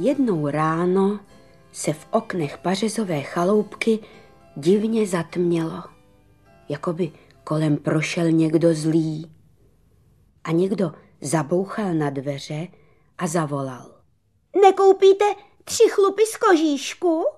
Jednou ráno se v oknech pařezové chaloupky divně zatmělo, jako by kolem prošel někdo zlý. A někdo zabouchal na dveře a zavolal. Nekoupíte 3 chlupy z kožíšku?